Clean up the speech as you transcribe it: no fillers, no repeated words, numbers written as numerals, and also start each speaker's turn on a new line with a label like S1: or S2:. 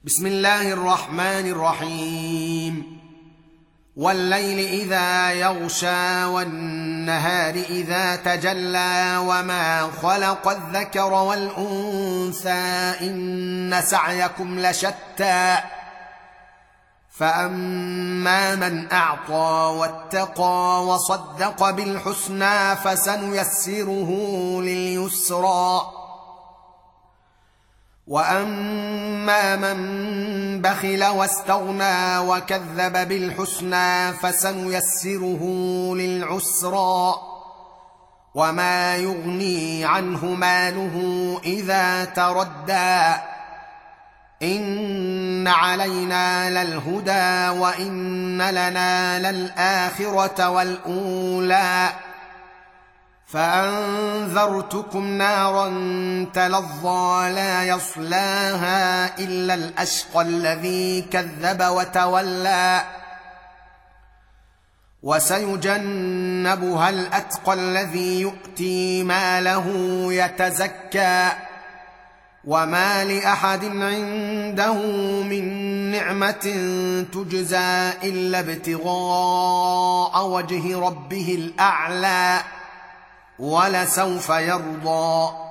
S1: بسم الله الرحمن الرحيم. والليل إذا يغشى والنهار إذا تجلى وما خلق الذكر والأنثى إن سعيكم لشتى فأما من أعطى واتقى وصدق بالحسنى فسنيسره لليسرى وأما من بخل واستغنى وكذب بالحسنى فسنيسره للعسرى وما يغني عنه ماله إذا تردى إن علينا للهدى وإن لنا للآخرة والأولى فأنذرتكم نارا تلظى لا يصلاها إلا الأشقى الذي كذب وتولى وسيجنبها الأتقى الذي يؤتي ماله يتزكى وما لأحد عنده من نعمة تجزى إلا ابتغاء وجه ربه الأعلى ولسوف يرضى.